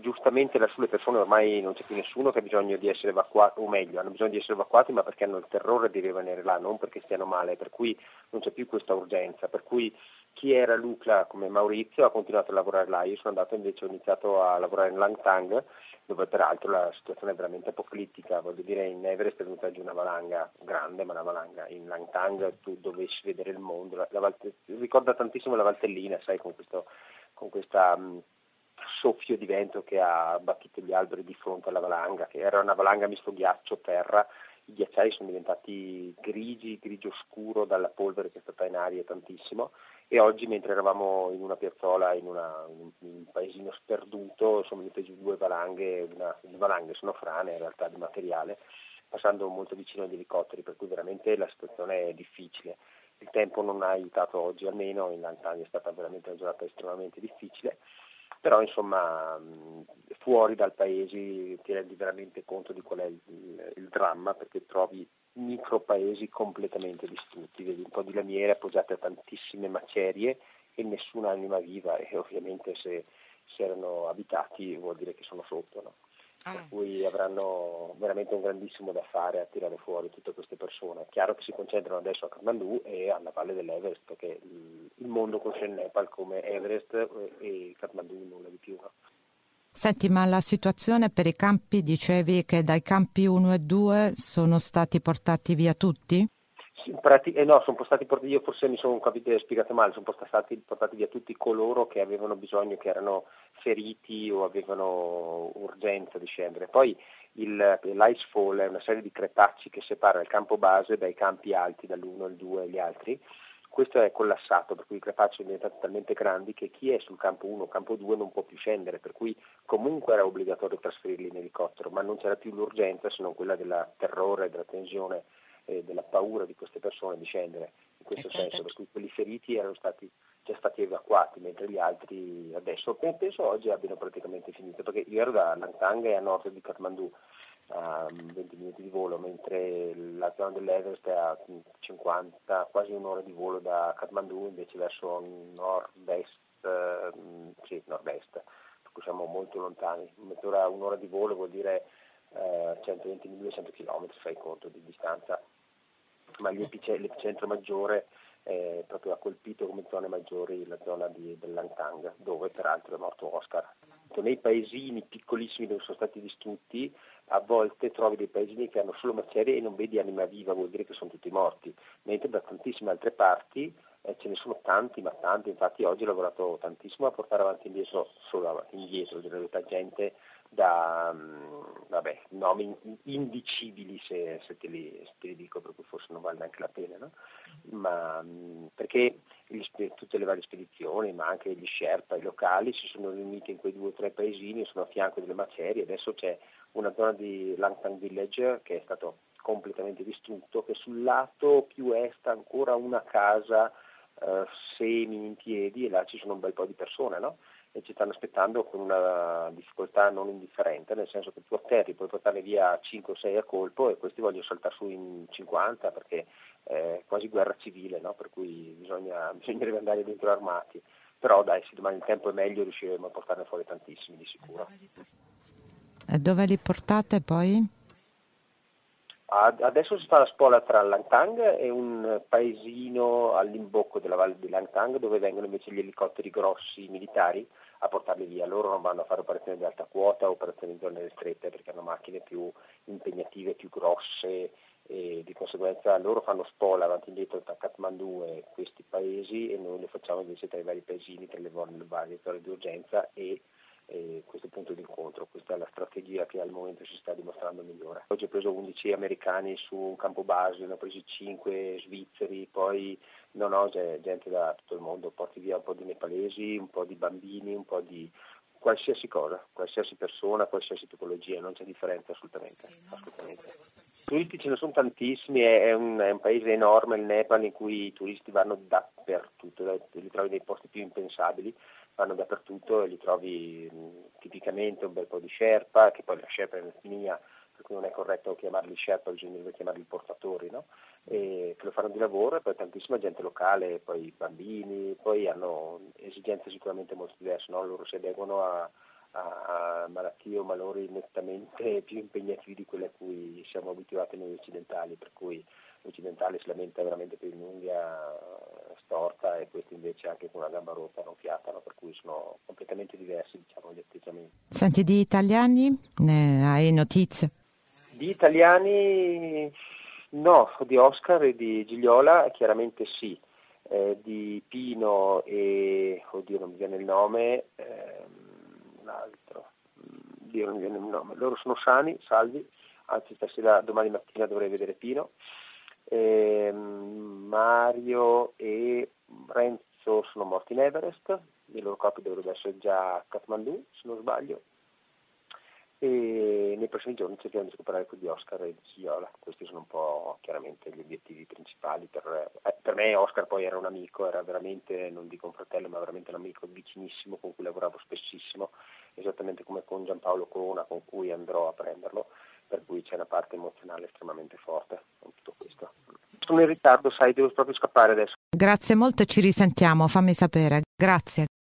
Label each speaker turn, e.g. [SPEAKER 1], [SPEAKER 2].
[SPEAKER 1] giustamente lassù le persone ormai non c'è più nessuno che ha bisogno di essere evacuato, o meglio, hanno bisogno di essere evacuati ma perché hanno il terrore di rimanere là, non perché stiano male, per cui non c'è più questa urgenza, per cui chi era Lucla come Maurizio ha continuato a lavorare là, io sono andato invece, ho iniziato a lavorare in Langtang, dove peraltro la situazione è veramente apocalittica, voglio dire in Everest è venuta giù una valanga grande, ma una valanga, in Langtang tu dovessi vedere il mondo, ricorda tantissimo la Valtellina, sai, con questa soffio di vento che ha battuto gli alberi di fronte alla valanga, che era una valanga misto ghiaccio-terra, i ghiacciai sono diventati grigio scuro dalla polvere che è stata in aria tantissimo, e oggi mentre eravamo in una piazzola in un paesino sperduto sono venute giù due valanghe, le valanghe sono frane in realtà di materiale, passando molto vicino agli elicotteri, per cui veramente la situazione è difficile. Il tempo non ha aiutato oggi, almeno in Langtang è stata veramente una giornata estremamente difficile, però insomma fuori dal paese ti rendi veramente conto di qual è il dramma, perché trovi micro paesi completamente distrutti, vedi un po' di lamiere appoggiate a tantissime macerie e nessuna anima viva, e ovviamente se erano abitati vuol dire che sono sotto, no? Per cui avranno veramente un grandissimo da fare a tirare fuori tutte queste persone. È chiaro che si concentrano adesso a Kathmandu e alla valle dell'Everest, perché il mondo conosce il Nepal come Everest e Kathmandu nulla di più. No?
[SPEAKER 2] Senti, ma la situazione per i campi, dicevi che dai campi 1 e 2 sono stati portati via tutti?
[SPEAKER 1] No, sono stati portati, io forse mi sono spiegato male, sono stati portati via tutti coloro che avevano bisogno, che erano feriti o avevano urgenza di scendere. Poi l'icefall è una serie di crepacci che separa il campo base dai campi alti, dall'1 al 2 e gli altri. Questo è collassato, per cui i crepacci sono diventati talmente grandi che chi è sul campo 1 o campo 2 non può più scendere, per cui comunque era obbligatorio trasferirli in elicottero, ma non c'era più l'urgenza se non quella del terrore, della tensione, della paura di queste persone di scendere, in questo senso, per cui quelli feriti erano già stati evacuati, mentre gli altri adesso penso oggi abbiano praticamente finito, perché io ero da Langtang e a nord di Kathmandu, a 20 minuti di volo, mentre la zona dell'Everest è a 50, quasi un'ora di volo da Kathmandu, invece verso nord-est, nord-est, per cui siamo molto lontani, un'ora di volo vuol dire 120-200 km, fai conto di distanza, ma l'epicentro maggiore proprio ha colpito come zone maggiori la zona dell'Angtang, dove peraltro è morto Oscar. Nei paesini piccolissimi dove sono stati distrutti, a volte trovi dei paesini che hanno solo macerie e non vedi anima viva, vuol dire che sono tutti morti, mentre da tantissime altre parti ce ne sono tanti, ma tanti, infatti oggi ho lavorato tantissimo a portare avanti e indietro, solo avanti e indietro, in realtà gente da nomi indicibili se te li dico, per cui forse non vale neanche la pena, no? Ma perché tutte le varie spedizioni, ma anche gli Sherpa, i locali, si sono riuniti in quei 2 o 3 paesini, sono a fianco delle macerie, adesso c'è una zona di Langtang Village che è stato completamente distrutto, che sul lato più est ha ancora una casa semi in piedi, e là ci sono un bel po' di persone, no? E ci stanno aspettando con una difficoltà non indifferente, nel senso che tu atterri, puoi portarne via 5 o 6 a colpo e questi vogliono saltare su in 50 perché è quasi guerra civile, no? Per cui bisognerebbe andare dentro armati, però dai, se domani il tempo è meglio riusciremo a portarne fuori tantissimi di sicuro.
[SPEAKER 2] E dove li portate poi?
[SPEAKER 1] Adesso si fa la spola tra Langtang e un paesino all'imbocco della valle di Langtang, dove vengono invece gli elicotteri grossi militari a portarli via. Loro non vanno a fare operazioni di alta quota, operazioni in zone ristrette, perché hanno macchine più impegnative, più grosse, e di conseguenza loro fanno spola avanti e indietro tra Kathmandu e questi paesi, e noi lo facciamo invece tra i vari paesini, tra le varie zone di urgenza e questo punto di incontro. Questa è la strategia che al momento si sta dimostrando migliore. Oggi ho preso 11 americani su un campo base, ne ho presi 5 svizzeri, poi c'è gente da tutto il mondo, porti via un po' di nepalesi, un po' di bambini, un po' di qualsiasi cosa, qualsiasi persona, qualsiasi tipologia, non c'è differenza assolutamente. Turisti ce ne sono tantissimi, è un paese enorme il Nepal, in cui i turisti vanno dappertutto, li trovi nei posti più impensabili, vanno dappertutto e li trovi tipicamente un bel po' di Sherpa, che poi la Sherpa è un'etnia, per cui non è corretto chiamarli Sherpa, bisognerebbe chiamarli portatori, no? E che lo fanno di lavoro, e poi tantissima gente locale, poi bambini, poi hanno esigenze sicuramente molto diverse, no? Loro si adeguano a forti o malori nettamente più impegnativi di quelli a cui siamo abituati noi occidentali, per cui l'occidentale si lamenta veramente per un'unghia storta e questi invece anche con una gamba rotta non fiatano, per cui sono completamente diversi, diciamo, gli atteggiamenti.
[SPEAKER 2] Senti, di italiani ne hai notizie?
[SPEAKER 1] Di italiani no, di Oscar e di Gigliola chiaramente sì, di Pino e, oddio non mi viene il nome, l'altro, oddio non mi viene il nome, loro sono sani, salvi, anzi stasera, domani mattina dovrei vedere Pino. Mario e Renzo sono morti in Everest, i loro corpi dovrebbero essere già a Kathmandu se non sbaglio, e nei prossimi giorni cerchiamo di recuperare quelli di Oscar e di Gigliola. Questi sono un po' chiaramente gli obiettivi principali per me. Oscar poi era un amico, era veramente, non dico un fratello, ma veramente un amico vicinissimo con cui lavoravo spessissimo, esattamente come con Giampaolo Corona, con cui andrò a prenderlo, per cui c'è una parte emozionale estremamente forte con tutto questo. Sono in ritardo, sai, devo proprio scappare adesso.
[SPEAKER 2] Grazie molto e ci risentiamo, fammi sapere. Grazie.